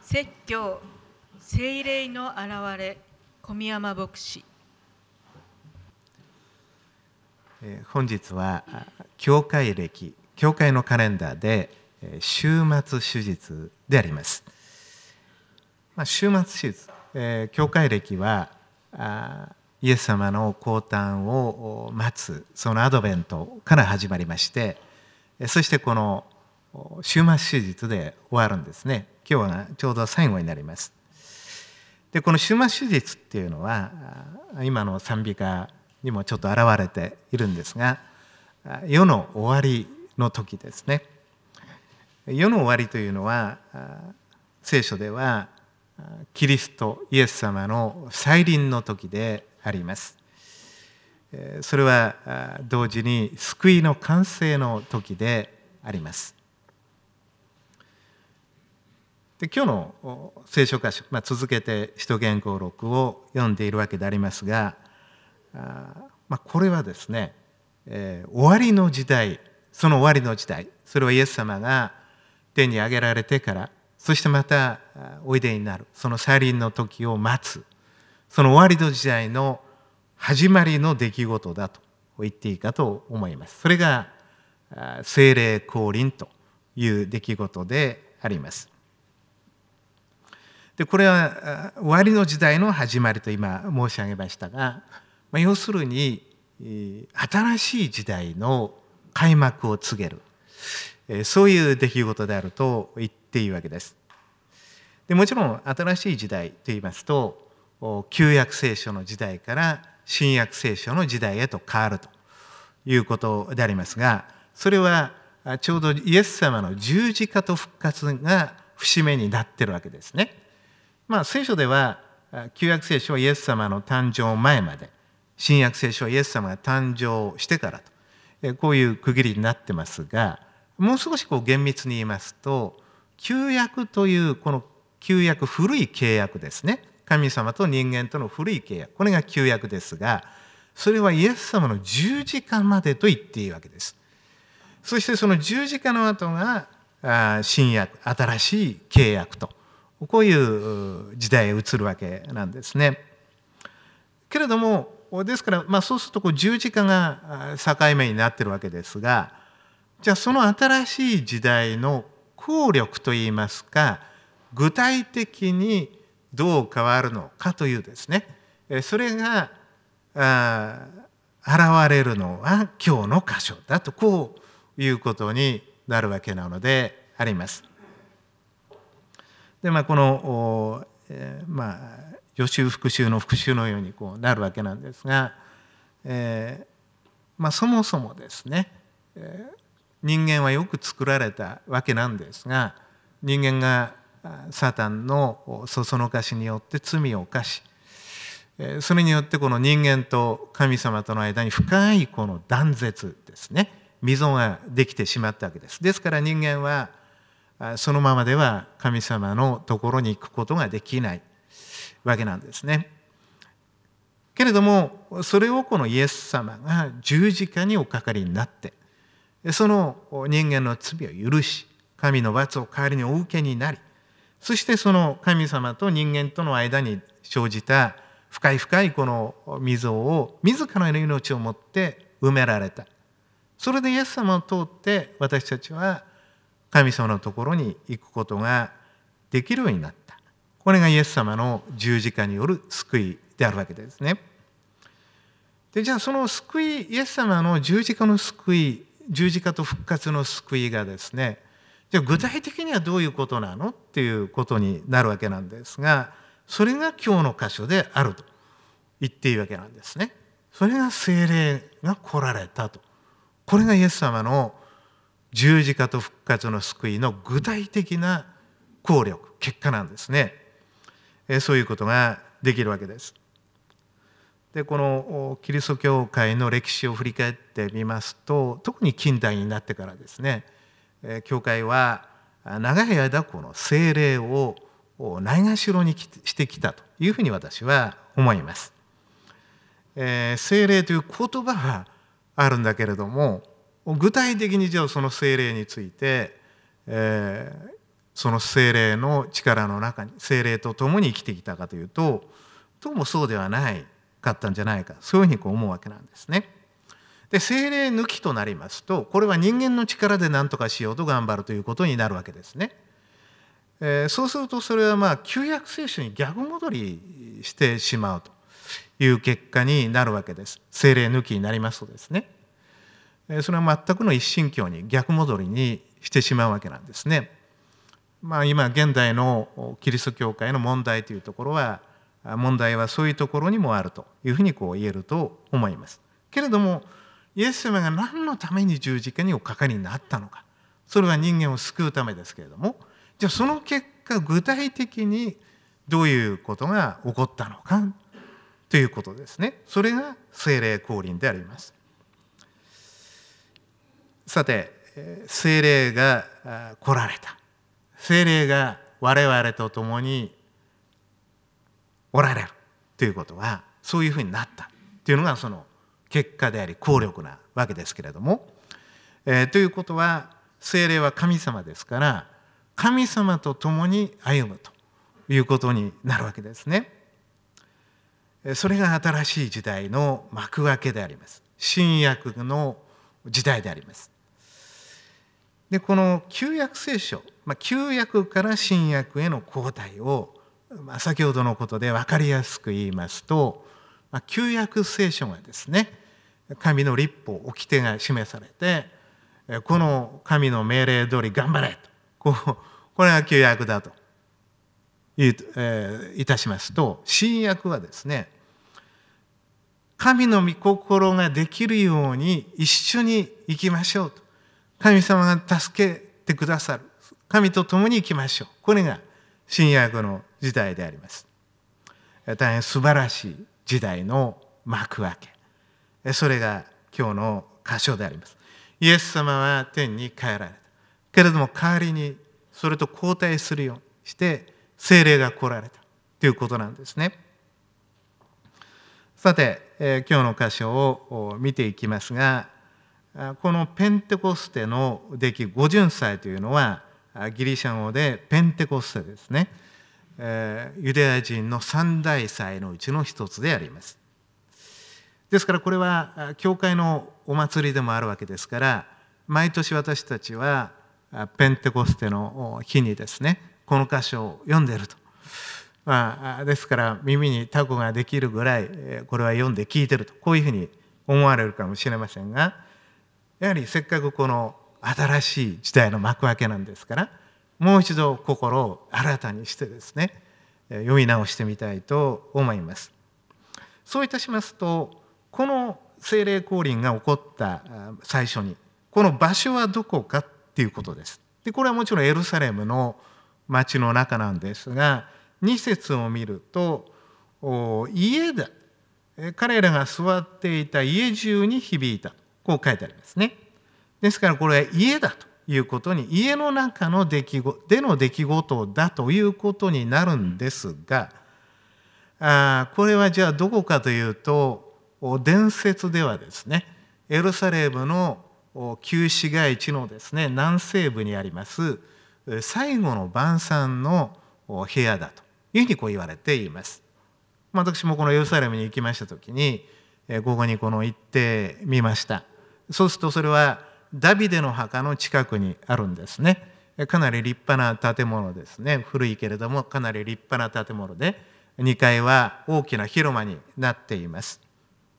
説教、聖霊の現れ、小宮山牧師。 本日は教会歴、教会のカレンダーで週末手術であります。週末手術、教会歴はイエス様の降誕を待つそのアドベントから始まりまして、そしてこの週末手術で終わるんですね。今日はちょうど最後になります。でこの週末手術っていうのは今の賛美歌にもちょっと現れているんですが、世の終わりの時ですね。世の終わりというのは聖書ではキリストイエス様の再臨の時であります。それは同時に救いの完成の時であります。で今日の聖書箇所、続けて使徒言行録を読んでいるわけでありますが、これはですね、終わりの時代、その終わりの時代、それはイエス様が天に上げられてから、そしてまたおいでになる、その再臨の時を待つ、その終わりの時代の始まりの出来事だと言っていいかと思います。それが聖霊降臨という出来事であります。でこれは終わりの時代の始まりと今申し上げましたが、要するに新しい時代の開幕を告げる、そういう出来事であると言っていいわけです。でもちろん新しい時代といいますと、旧約聖書の時代から新約聖書の時代へと変わるということでありますが、それはちょうどイエス様の十字架と復活が節目になっているわけですね。聖書では旧約聖書はイエス様の誕生前まで、新約聖書はイエス様が誕生してからと、こういう区切りになってますが、もう少し厳密に言いますと、旧約というこの旧約、古い契約ですね。神様と人間との古い契約、これが旧約ですが、それはイエス様の十字架までと言っていいわけです。そしてその十字架の後が新約、新しい契約と、こういう時代へ移るわけなんですね。けれどもですから、そうすると十字架が境目になっているわけですが、じゃあその新しい時代の効力といいますか、具体的にどう変わるのかというですね、それが現れるのは今日の箇所だと、こういうことになるわけなのであります。でこの予習復習の復習のようになるわけなんですが、そもそもですね、人間はよく作られたわけなんですが、人間がサタンのそそのかしによって罪を犯し、それによってこの人間と神様との間に深いこの断絶ですね、溝ができてしまったわけです。ですから人間はそのままでは神様のところに行くことができないわけなんですね。けれどもそれをこのイエス様が十字架におかかりになって、その人間の罪を許し、神の罰を代わりにお受けになり、そしてその神様と人間との間に生じた深い深いこの溝を自らの命をもって埋められた。それでイエス様を通って私たちは神様のところに行くことができるようになった。これがイエス様の十字架による救いであるわけですね。でじゃあその救い、イエス様の十字架の救い、十字架と復活の救いがですね、じゃあ具体的にはどういうことなのっていうことになるわけなんですが、それが今日の箇所であると言っていいわけなんですね。それが聖霊が来られたと。これがイエス様の十字架と復活の救いの具体的な効力、結果なんですね。そういうことができるわけです。でこのキリスト教会の歴史を振り返ってみますと、特に近代になってからですね、教会は長い間この聖霊をないがしろにしてきたというふうに私は思います。聖霊という言葉はあるんだけれども、具体的にじゃあその聖霊について、 その聖霊の力の中に聖霊と共に生きてきたかというと、どうもそうではないかったんじゃないか、そういうふうに思うわけなんですね。で、聖霊抜きとなりますと、これは人間の力で何とかしようと頑張るということになるわけですね。そうするとそれは旧約聖書に逆戻りしてしまうという結果になるわけです。聖霊抜きになりますとですね、それは全くの一神教に逆戻りにしてしまうわけなんですね。今現代のキリスト教会の問題というところは、問題はそういうところにもあるというふうに言えると思います。けれども、イエス様が何のために十字架におかかりになったのか、それは人間を救うためですけれども、じゃあその結果具体的にどういうことが起こったのかということですね。それが聖霊降臨であります。さて、聖霊が来られた。聖霊が我々と共におられるということは、そういうふうになったというのがその結果であり効力なわけですけれども、ということは聖霊は神様ですから、神様と共に歩むということになるわけですね。それが新しい時代の幕開けであります。新約の時代であります。で、この旧約聖書、旧約から新約への交代を、先ほどのことで分かりやすく言いますと、旧約聖書がですね、神の律法、掟が示されて、この神の命令通り頑張れと、これが旧約だといたしますと、新約はですね、神の御心ができるように一緒に生きましょうと。神様が助けてくださる。神と共に生きましょう。これが新約の時代であります。大変素晴らしい時代の幕開け。それが今日の箇所であります。イエス様は天に帰られた。けれども代わりにそれと交代するようにして聖霊が来られたということなんですね。さて、今日の箇所を見ていきますが、このペンテコステの出来五巡祭というのはギリシャ語でペンテコステですね。ユダヤ人の三大祭のうちの一つであります。ですからこれは教会のお祭りでもあるわけですから、毎年私たちはペンテコステの日にですね、この箇所を読んでいると。ですから耳にタコができるぐらいこれは読んで聞いてると、こういうふうに思われるかもしれませんが、やはりせっかくこの新しい時代の幕開けなんですから、もう一度心を新たにしてですね、読み直してみたいと思います。そういたしますと、この聖霊降臨が起こった最初に、この場所はどこかっていうことです。で、これはもちろんエルサレムの町の中なんですが、2節を見ると、家だ。彼らが座っていた家中に響いた。こう書いてありますね。ですからこれは家だということに、家の中の出来事だということになるんですが、これはじゃあどこかというと、伝説ではですね、エルサレムの旧市街地のですね、南西部にあります最後の晩餐の部屋だというふうに言われています。私もこのエルサレムに行きました時に、ここに行ってみました。そうするとそれはダビデの墓の近くにあるんですね。かなり立派な建物ですね。古いけれどもかなり立派な建物で、2階は大きな広間になっています。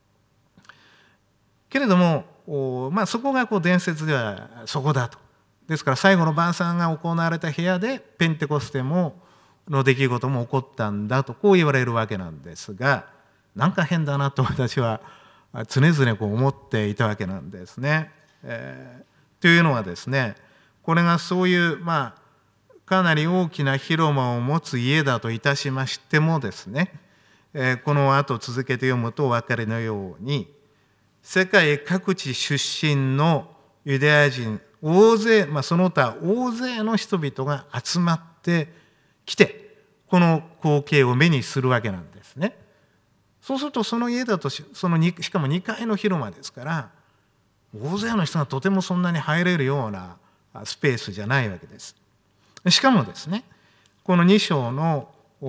けれども、そこが伝説ではそこだと。ですから最後の晩餐が行われた部屋でペンテコステの出来事も起こったんだとこう言われるわけなんですが、なんか変だなと私は常々思っていたわけなんですね。というのはですね、これがそういうかなり大きな広間を持つ家だといたしましてもですね、この後続けて読むとお分かりのように、世界各地出身のユダヤ人大勢、その他大勢の人々が集まってきて、この光景を目にするわけなんですね。そうするとその家だとしかも2階の広間ですから、大勢の人がとてもそんなに入れるようなスペースじゃないわけです。 しかもですね、この2章の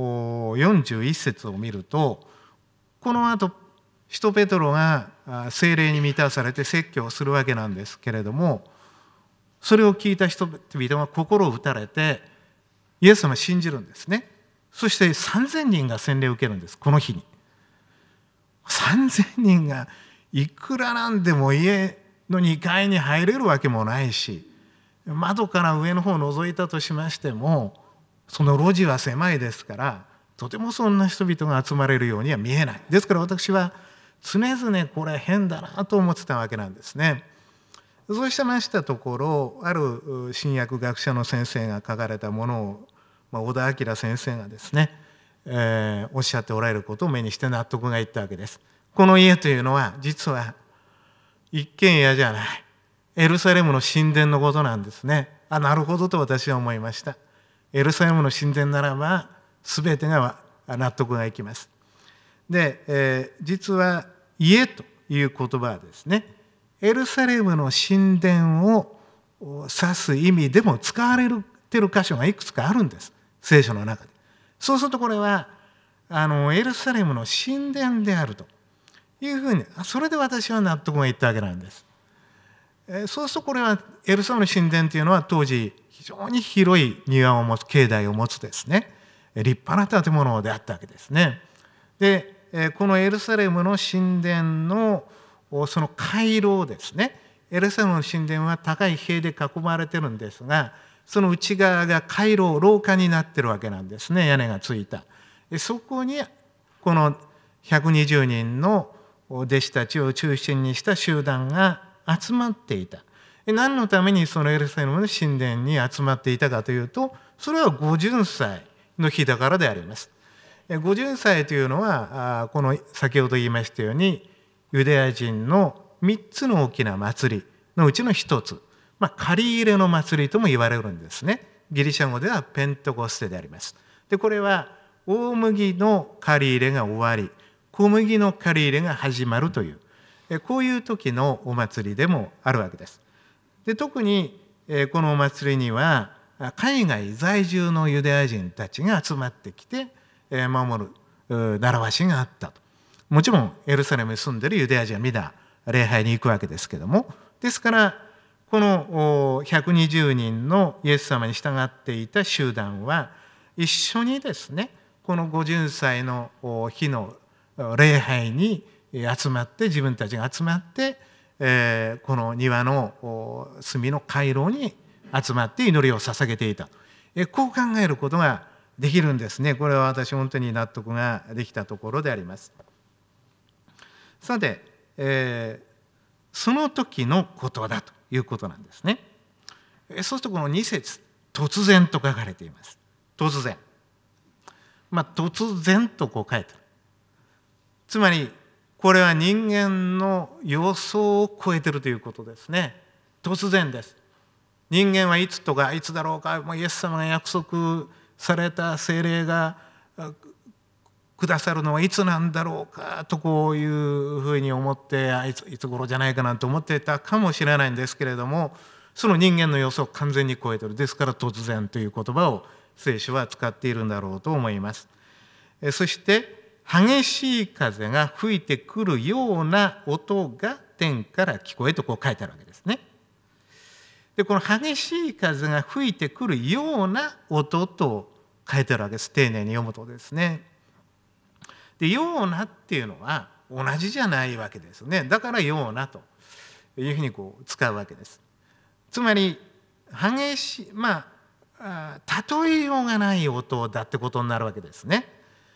41節を見ると、この後使徒ペトロが聖霊に満たされて説教をするわけなんですけれども、それを聞いた人々は心を打たれてイエス様を信じるんですね。そして3000人が洗礼を受けるんです。この日に3000人がいくらなんでも家の2階に入れるわけもないし、窓から上の方を覗いたとしましてもその路地は狭いですから、とてもそんな人々が集まれるようには見えない。ですから私は常々これ変だなと思ってたわけなんですね。そうしてましたところ、ある新約学者の先生が書かれたものを、小田明先生がですね、おっしゃっておられることを目にして納得がいったわけです。この家というのは実は一軒家じゃない、エルサレムの神殿のことなんですね。なるほどと私は思いました。エルサレムの神殿ならば全てが納得がいきます。で、実は家という言葉はですね、エルサレムの神殿を指す意味でも使われている箇所がいくつかあるんです、聖書の中で。そうするとこれはエルサレムの神殿であるというふうに、それで私は納得がいったわけなんです。そうするとこれはエルサレムの神殿というのは当時非常に広い庭を持つ、境内を持つですね、立派な建物であったわけですね。で、このエルサレムの神殿のその回廊ですね、エルサレムの神殿は高い塀で囲まれてるんですが、その内側が回廊、廊下になってるわけなんですね。屋根がついた。そこにこの120人の弟子たちを中心にした集団が集まっていた。何のためにそのエルサレムの神殿に集まっていたかというと、それは五巡祭の日だからであります。五巡祭というのはこの先ほど言いましたようにユダヤ人の3つの大きな祭りのうちの1つ、借り入れの祭りとも言われるんですね。ギリシャ語ではペントコステであります。でこれは大麦の借り入れが終わり、小麦の借り入れが始まるという、こういう時のお祭りでもあるわけです。で特にこのお祭りには海外在住のユダヤ人たちが集まってきて守る習わしがあったと。もちろんエルサレムに住んでいるユダヤ人は皆礼拝に行くわけですけども、ですからこの120人のイエス様に従っていた集団は一緒にですね、この五巡祭の日の礼拝に集まって、自分たちが集まって、この庭の隅の回廊に集まって祈りを捧げていた、こう考えることができるんですね。これは私本当に納得ができたところであります。さて、その時のことだということなんですね。そうするとこの2節突然と書かれています。突然、突然とこう書いてある。つまりこれは人間の予想を超えているということですね。突然です。人間はいつとかいつだろうか、イエス様が約束された聖霊がくださるのはいつなんだろうかとこういうふうに思って、いつ頃じゃないかなと思っていたかもしれないんですけれども、その人間の予想を完全に超えている。ですから突然という言葉を聖書は使っているんだろうと思います。そして激しい風が吹いてくるような音が天から聞こえとこう書いてあるわけですね。でこの激しい風が吹いてくるような音と書いてあるわけです。丁寧に読むとですね。でようなっていうのは同じじゃないわけですね。だからようなというふうにこう使うわけです。つまり激しい、例えようがない音だってことになるわけですね。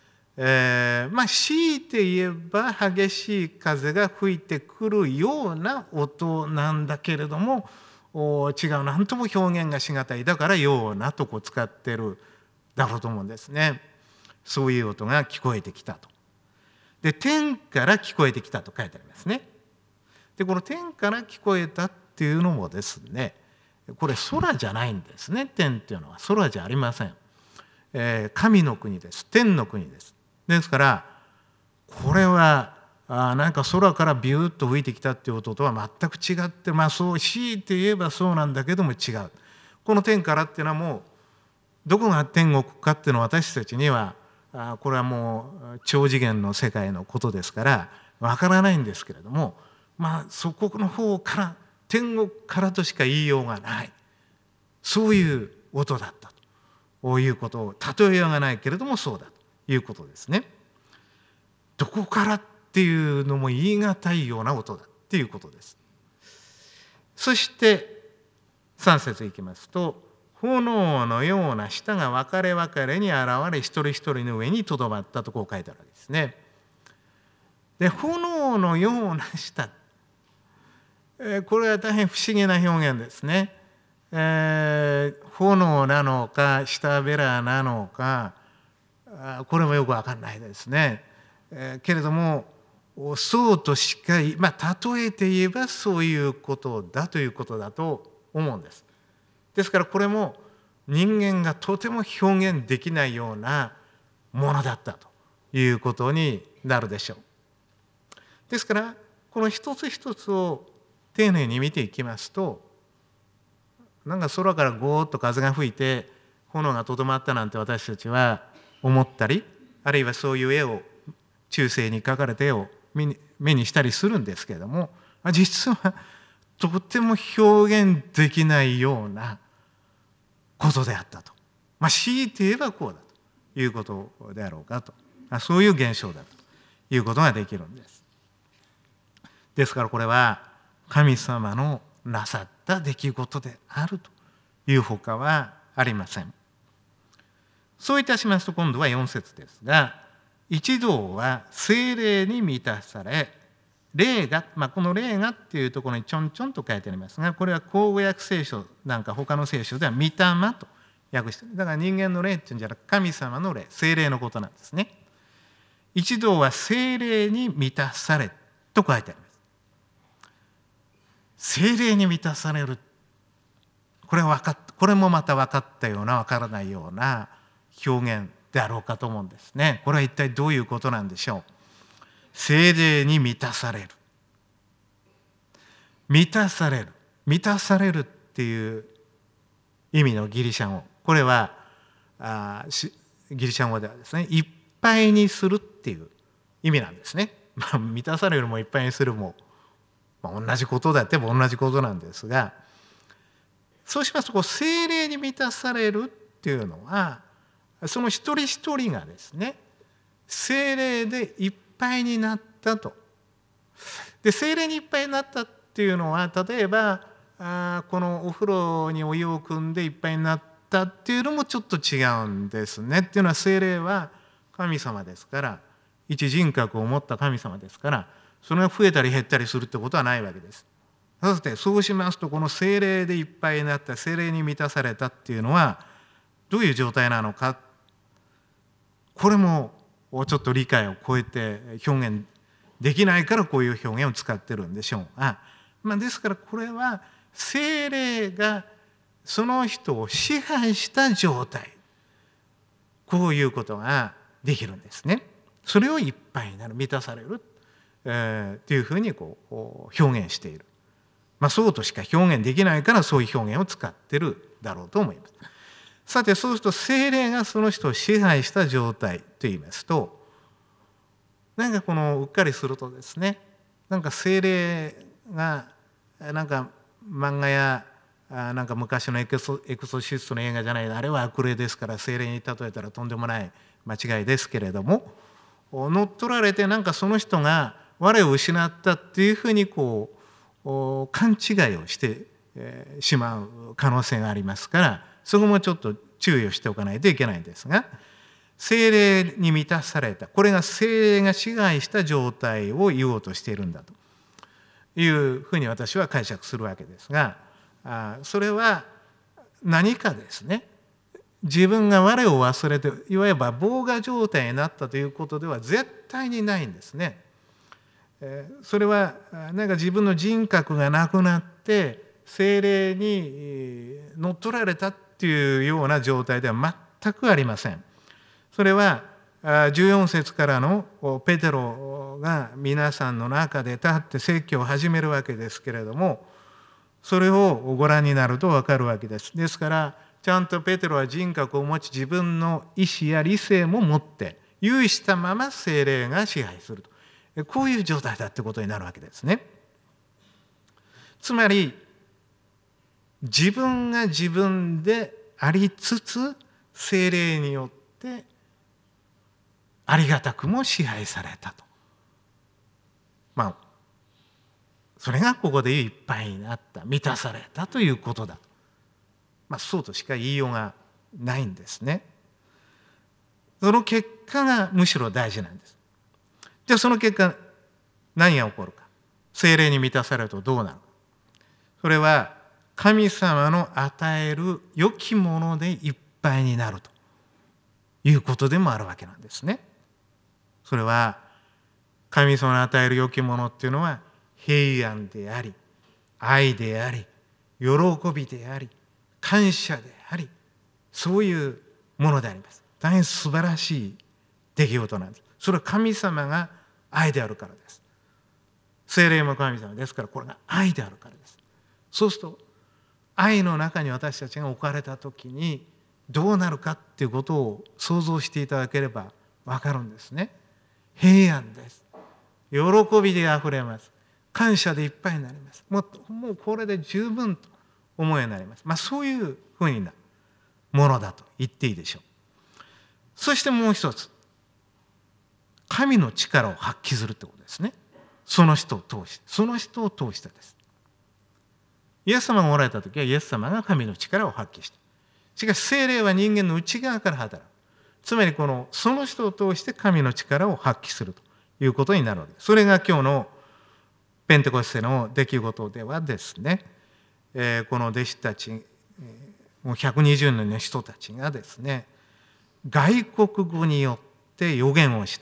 強いて言えば激しい風が吹いてくるような音なんだけれども、違う、何とも表現がしがたい。だからようなとこ使ってるだろうと思うんですね。そういう音が聞こえてきたと。で天から聞こえてきたと書いてありますね。でこの天から聞こえたっていうのもですね、これ空じゃないんですね。天っていうのは空じゃありません。神の国です。天の国です。ですからこれはなんか空からビューッと吹いてきたっていう音とは全く違って、そう強いて言えばそうなんだけども違う。この天からっていうのはもどこが天国かっていうのは私たちにはこれはもう超次元の世界のことですからわからないんですけれども、そこの方から天国からとしか言いようがない、そういう音だったということを例えようがないけれどもそうだということですね。どこからっていうのも言い難いような音だっていうことです。そして3節いきますと、炎のような舌が分かれ分かれに現れ、一人一人の上にとどまったとこう書いてあるわけですね。で、炎のような舌、これは大変不思議な表現ですね。炎なのか舌べらなのか、これもよく分かんないですね。けれどもそうとしか例えて言えばそういうことだということだと思うんです。ですからこれも人間がとても表現できないようなものだったということになるでしょう。ですからこの一つ一つを丁寧に見ていきますと、なんか空からゴーッと風が吹いて炎がとどまったなんて私たちは思ったり、あるいはそういう絵を中世に描かれた絵を目にしたりするんですけれども、実はとても表現できないようなことであったと。強いて言えばこうだということであろうかと、そういう現象だということができるんです。ですからこれは神様のなさった出来事であるというほかはありません。そういたしますと今度は4節ですが、一同は聖霊に満たされ、霊が、この霊がっていうところにちょんちょんと書いてありますが、これは口語訳聖書なんか他の聖書では御霊と訳している。だから人間の霊っていうんじゃなく神様の霊、聖霊のことなんですね。一同は聖霊に満たされと書いてあります。聖霊に満たされる、これもまた分かったような分からないような表現であろうかと思うんですね。これは一体どういうことなんでしょう。聖霊に満たされる、満たされる、満たされるっていう意味のギリシャ語、これはギリシャ語ではですね、いっぱいにするっていう意味なんですね。満たされるもいっぱいにするも、同じことだって同じことなんですが、そうしますと聖霊に満たされるっていうのは、その一人一人がですね、聖霊でいっぱいになったと。で、聖霊にいっぱいになったっていうのは、例えばこのお風呂にお湯を汲んでいっぱいになったっていうのもちょっと違うんですね。っていうのは聖霊は神様ですから、一人格を持った神様ですから、それが増えたり減ったりするってことはないわけです。そしてそうしますと、この聖霊でいっぱいになった、聖霊に満たされたっていうのはどういう状態なのか、これもちょっと理解を超えて表現できないからこういう表現を使ってるんでしょうが、ですからこれは聖霊がその人を支配した状態、こういうことができるんですね。それをいっぱいになる、満たされるっていうふうに表現している。そうとしか表現できないからそういう表現を使ってるだろうと思います。さて、そうすると聖霊がその人を支配した状態といいますと、なんかうっかりするとですね、なんか聖霊がなんか漫画やなんか昔のエクソシストの映画じゃない、あれは悪霊ですから聖霊に例えたらとんでもない間違いですけれども、乗っ取られてなんかその人が我を失ったっていうふうに勘違いをしてしまう可能性がありますから、そこもちょっと注意をしておかないといけないんですが、聖霊に満たされた、これが聖霊が支配した状態を言おうとしているんだというふうに私は解釈するわけですが、それは何かですね、自分が我を忘れていわば傍我状態になったということでは絶対にないんですね。それはなんか自分の人格がなくなって聖霊に乗っ取られたっていうような状態では全くありません。それは14節からのペテロが皆さんの中で立って説教を始めるわけですけれども、それをご覧になると分かるわけです。ですからちゃんとペテロは人格を持ち、自分の意思や理性も持って有意したまま聖霊が支配すると、こういう状態だってことになるわけですね。つまり自分が自分でありつつ、聖霊によってありがたくも支配されたと。それがここでいっぱいになった、満たされたということだ。そうとしか言いようがないんですね。その結果がむしろ大事なんです。じゃあその結果何が起こるか。聖霊に満たされるとどうなるか。それは神様の与える良きものでいっぱいになるということでもあるわけなんですね。それは神様の与える良きものっていうのは平安であり、愛であり、喜びであり、感謝であり、そういうものであります。大変素晴らしい出来事なんです。それは神様が愛であるからです。聖霊も神様ですから、これが愛であるからです。そうすると愛の中に私たちが置かれた時にどうなるかっていうことを想像していただければ分かるんですね。平安です。喜びであふれます。感謝でいっぱいになります。もうこれで十分と思うようになります。そういうふうなものだと言っていいでしょう。そしてもう一つ、神の力を発揮するってことですね。その人を通してです。イエス様がおられた時はイエス様が神の力を発揮した。しかし聖霊は人間の内側から働く。つまりその人を通して神の力を発揮するということになるわけです。それが今日のペンテコステの出来事ではですね、この弟子たち、もう120人の人たちがですね、外国語によって予言をした。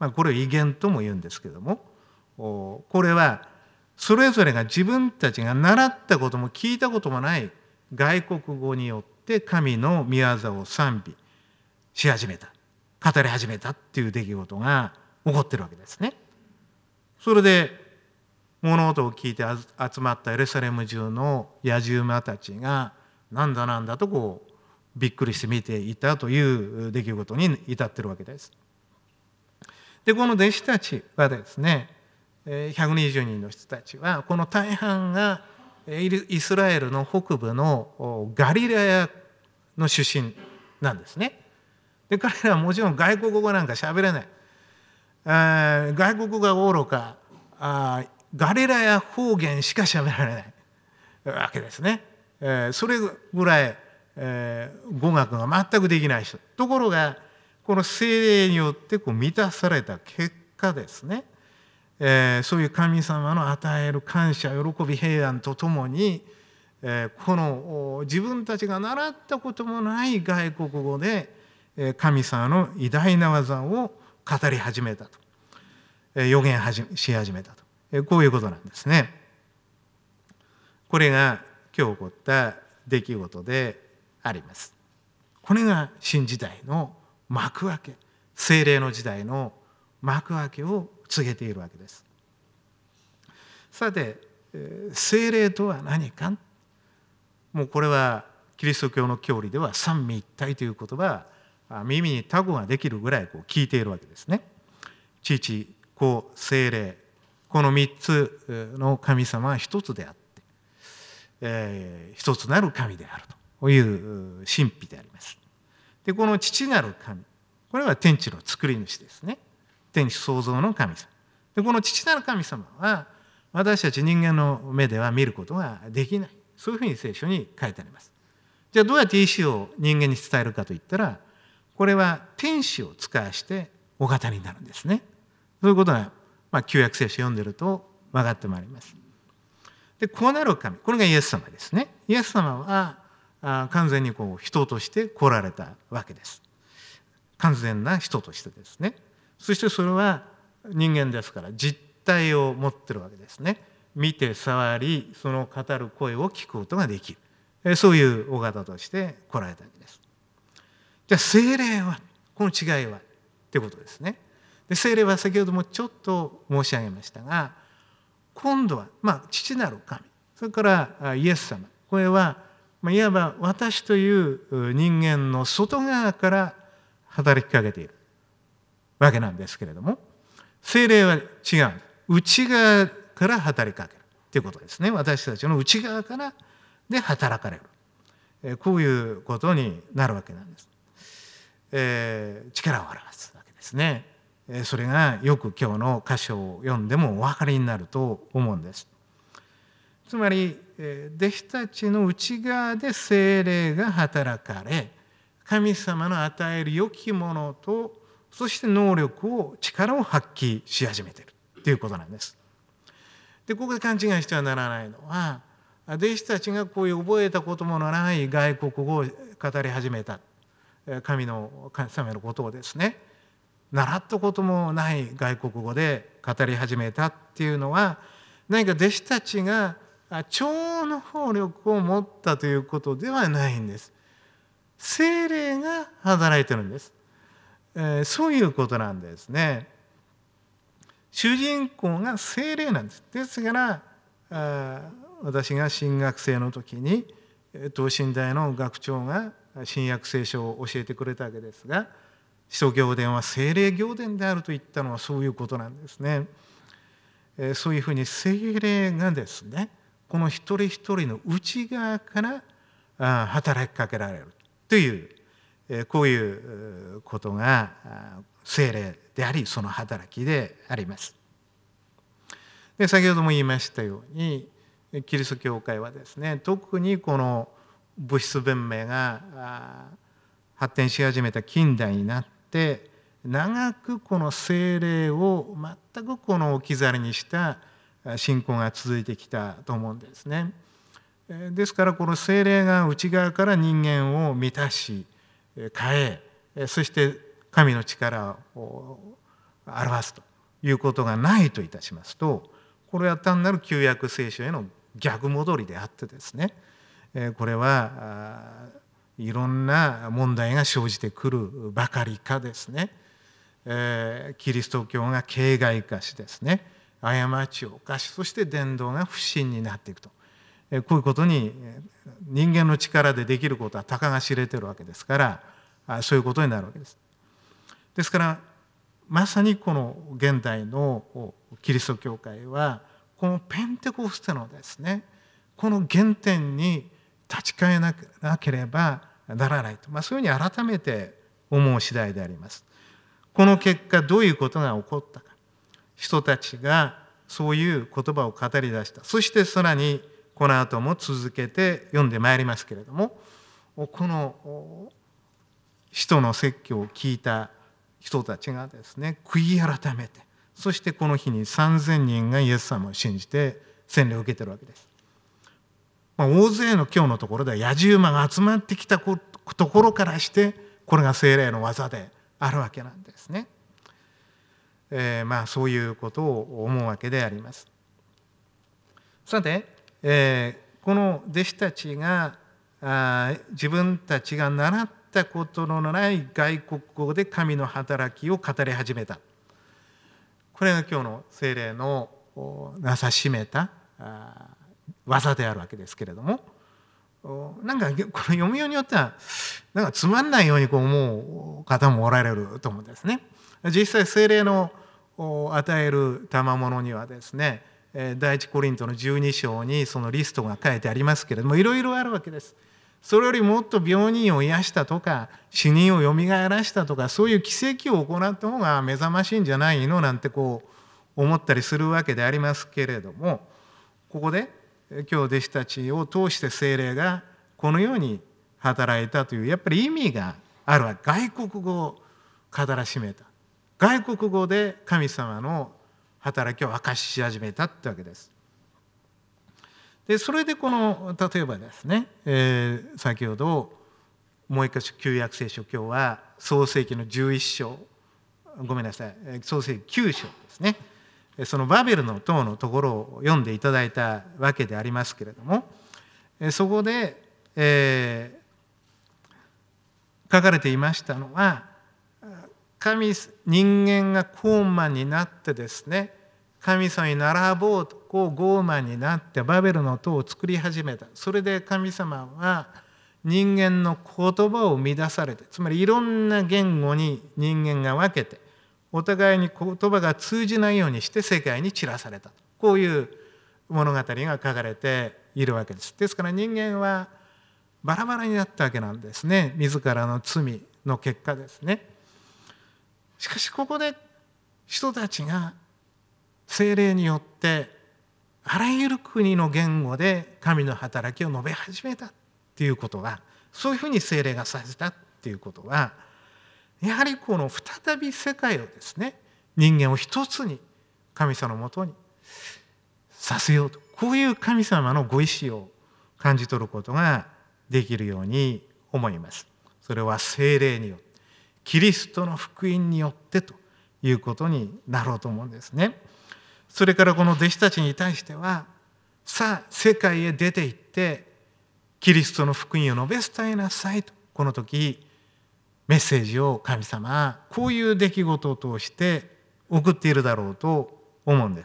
これを異言とも言うんですけども、これはそれぞれが自分たちが習ったことも聞いたこともない外国語によって神の御業を賛美し始めた、語り始めたっていう出来事が起こってるわけですね。それで物音を聞いて集まったエルサレム中の野獣馬たちがなんだとびっくりして見ていたという出来事に至っているわけです。でこの弟子たちはですね、120人の人たちはこの大半がイスラエルの北部のガリラヤの出身なんですね。で彼らはもちろん外国語なんか喋れない。外国語がおろかガリラヤ方言しか喋られないわけですね。それぐらい、語学が全くできない人。ところがこの聖霊によって満たされた結果ですね、そういう神様の与える感謝、喜び、平安とともに、この自分たちが習ったこともない外国語で神様の偉大な技を語り始めたと、予言し始めたと、こういうことなんですね。これが今日起こった出来事であります。これが新時代の幕開け、聖霊の時代の幕開けを告げているわけです。さて、聖霊とは何か。もうこれはキリスト教の教理では三位一体という言葉は耳にタコができるぐらい聞いているわけですね。父、子、聖霊、この3つの神様は一つであって、一つなる神であるという神秘であります。でこの父なる神、これは天地の作り主ですね。天地創造の神様で、この父なる神様は私たち人間の目では見ることができない、そういうふうに聖書に書いてあります。じゃあどうやって意思を人間に伝えるかといったら、これは天使を使わしてお語りになるんですね。そういうことが、旧約聖書を読んでると分かってまいります。でこうなる神、これがイエス様ですね。イエス様は完全に人として来られたわけです。完全な人としてですね。そしてそれは人間ですから実体を持ってるわけですね。見て触り、その語る声を聞くことができる、そういうお方として来られたわけです。じゃあ聖霊は、この違いはってことですね。で聖霊は先ほどもちょっと申し上げましたが、今度は父なる神、それからイエス様、これはいわば私という人間の外側から働きかけているわけなんですけれども、聖霊は違う。内側から働きかけるということですね。私たちの内側からで働かれる。こういうことになるわけなんです。力を表すわけですね。それがよく今日の箇所を読んでもお分かりになると思うんです。つまり弟子たちの内側で聖霊が働かれ、神様の与える良きものと、そして能力を力を発揮し始めているということなんです。でここで勘違いしてはならないのは、弟子たちがこういう覚えたこともない外国語を語り始めた、神様のことをですね、習ったこともない外国語で語り始めたっていうのは、何か弟子たちが超能力を持ったということではないんです。聖霊が働いてるんです。そういうことなんですね。主人公が聖霊なんです。ですから私が新学生の時に東信大の学長が新約聖書を教えてくれたわけですが、使徒行伝は聖霊行伝であると言ったのはそういうことなんですね。そういうふうに聖霊がですね、この一人一人の内側から働きかけられるという、こういうことが聖霊であり、その働きであります。で先ほども言いましたように、キリスト教会はですね、特にこの物質文明が発展し始めた近代になって、長くこの聖霊を全くこの置き去りにした信仰が続いてきたと思うんですね。ですからこの聖霊が内側から人間を満たし変え、そして神の力を表すということがないといたしますと、これは単なる旧約聖書への逆戻りであってですね、これはいろんな問題が生じてくるばかりかですね、キリスト教が形骸化しですね、過ちを犯し、そして伝道が不信になっていくと、こういうことに人間の力でできることはたかが知れてるわけですから、そういうことになるわけです。ですからまさにこの現代のキリスト教会はこのペンテコステのですね、この原点に立ち返らなければならないと、そういうふうに改めて思う次第であります。この結果どういうことが起こったか、人たちがそういう言葉を語り出した。そしてさらにこの後も続けて読んでまいりますけれども、この使徒の説教を聞いた人たちがですね、悔い改めて、そしてこの日に3000人がイエス様を信じて洗礼を受けているわけです。大勢の今日のところでは野獣馬が集まってきたところからしてこれが聖霊の技であるわけなんですね。そういうことを思うわけであります。さて、この弟子たちが自分たちが習ったことのない外国語で神の働きを語り始めた。これが今日の聖霊のなさしめた技であるわけですけれども、なんかこの読みようによってはなんかつまんないように思う方もおられると思うんですね。実際聖霊の与える賜物にはですね、第一コリントの12章にそのリストが書いてありますけれども、いろいろあるわけです。それよりもっと病人を癒したとか死人をよみがえらしたとか、そういう奇跡を行った方が目覚ましいんじゃないのなんて思ったりするわけでありますけれども、ここで今日弟子たちを通して聖霊がこのように働いたというやっぱり意味があるわけ。外国語を語らしめた、外国語で神様の働きを明かし始めたってわけです。でそれで例えばですね、先ほどもう一箇所旧約聖書、今日は創世記の11章、ごめんなさい、創世記9章ですね、そのバベルの塔のところを読んでいただいたわけでありますけれども、そこで、書かれていましたのは、人間が高慢になってですね、 神様に並ぼうと傲慢になってバベルの塔を作り始めた。それで神様は人間の言葉を生み出されて、つまりいろんな言語に人間が分けて、お互いに言葉が通じないようにして世界に散らされた。こういう物語が書かれているわけです。ですから人間はバラバラになったわけなんですね。自らの罪の結果ですね。しかしここで人たちが聖霊によってあらゆる国の言語で神の働きを述べ始めたっていうことは、そういうふうに聖霊がさせたっていうことは、やはりこの再び世界をですね、人間を一つに神様のもとにさせようと、こういう神様のご意志を感じ取ることができるように思います。それは聖霊によって、キリストの福音によってということになろうと思うんですね。それからこの弟子たちに対しては、さあ世界へ出て行ってキリストの福音を述べ伝えなさいと、この時メッセージを神様はこういう出来事を通して送っているだろうと思うんです。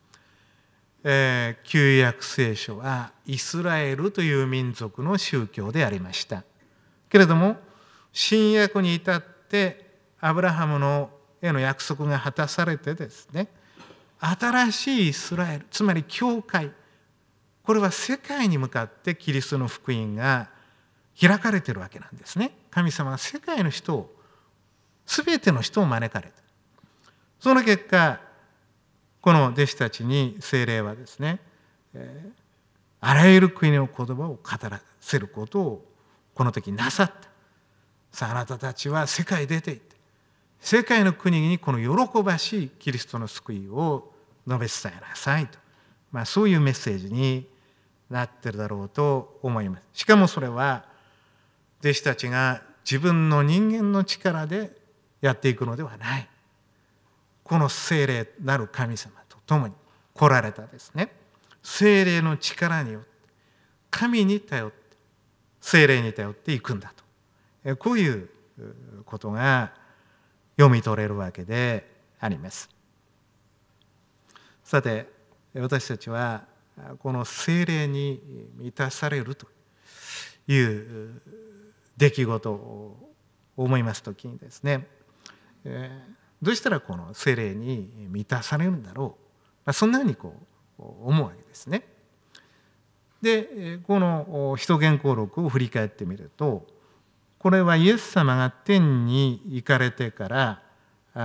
旧約聖書はイスラエルという民族の宗教でありました。けれども新約に至ってアブラハムのへの約束が果たされてですね、新しいイスラエル、つまり教会、これは世界に向かってキリストの福音が開かれているわけなんですね。神様は世界の人を、全ての人を招かれた。その結果、この弟子たちに聖霊はですね、あらゆる国の言葉を語らせることをこの時なさった。さあ、あなたたちは世界へ出て行って、世界の国にこの喜ばしいキリストの救いを述べ伝えなさいと、そういうメッセージになってるだろうと思います。しかもそれは弟子たちが自分の人間の力でやっていくのではない。この聖霊なる神様と共に来られたですね、聖霊の力によって神に頼って、聖霊に頼っていくんだと、こういうことが読み取れるわけであります。さて、私たちはこの聖霊に満たされるという出来事を思いますときにですね、どうしたらこの聖霊に満たされるんだろう、そんなふうに思うわけですね。で、この使徒言行録を振り返ってみると、これはイエス様が天に行かれてから、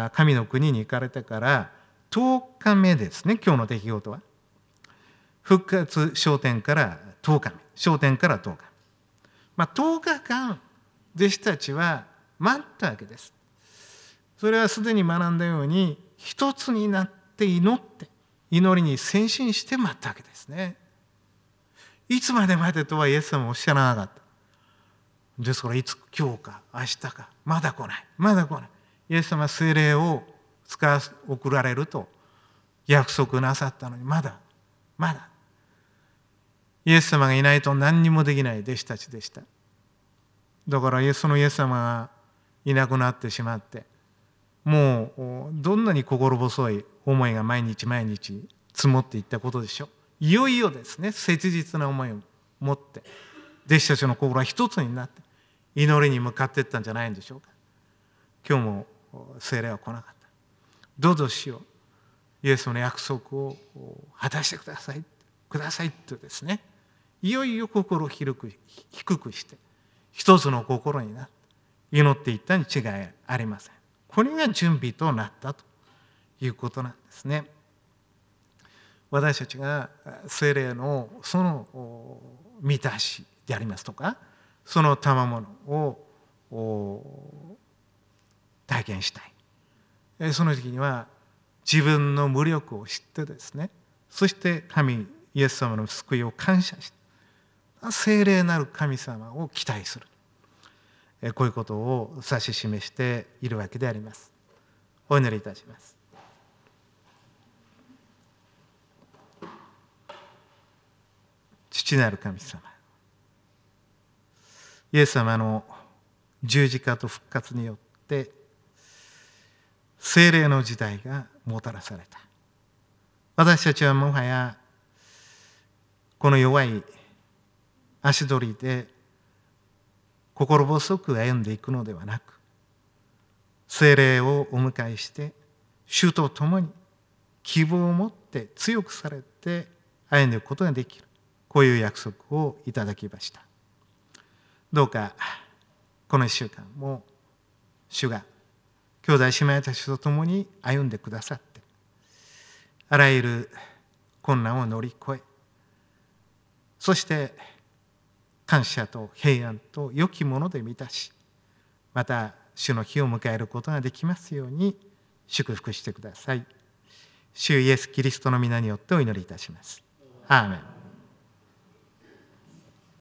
神の国に行かれてから10日目ですね、今日の出来事は。復活昇天から10日目、昇天から10日目。10日間、弟子たちは待ったわけです。それはすでに学んだように、一つになって祈って、祈りに専心して待ったわけですね。いつまで待てとはイエス様はおっしゃらなかった。ですから、いつ、今日か明日か、まだ来ない、まだ来ない。イエス様は聖霊を送られると約束なさったのに、まだ。イエス様がいないと何にもできない弟子たちでした。だからそのイエス様がいなくなってしまって、もうどんなに心細い思いが毎日積もっていったことでしょう。いよいよですね、切実な思いを持って弟子たちの心は一つになって祈りに向かっていったんじゃないんでしょうか。今日も聖霊は来なかった。どうぞ主よ、イエスの約束を果たしてくださいとですね、いよいよ心を低くして一つの心になって祈っていったに違いありません。これが準備となったということなんですね。私たちが聖霊のその満たしでありますとか、その賜物を体験したい。その時には自分の無力を知ってですね、そして神イエス様の救いを感謝して、聖霊なる神様を期待する。こういうことを指し示しているわけであります。お祈りいたします。父なる神様、イエス様の十字架と復活によって聖霊の時代がもたらされた。 私たちはもはやこの弱い足取りで心細く歩んでいくのではなく、聖霊をお迎えして主と共に希望を持って強くされて歩んでいくことができる、こういう約束をいただきました。どうかこの1週間も主が兄弟姉妹たちと共に歩んでくださって、あらゆる困難を乗り越え、そして感謝と平安と良きもので満たし、また主の日を迎えることができますように祝福してください。主イエス・キリストの皆によってお祈りいたします。アーメン。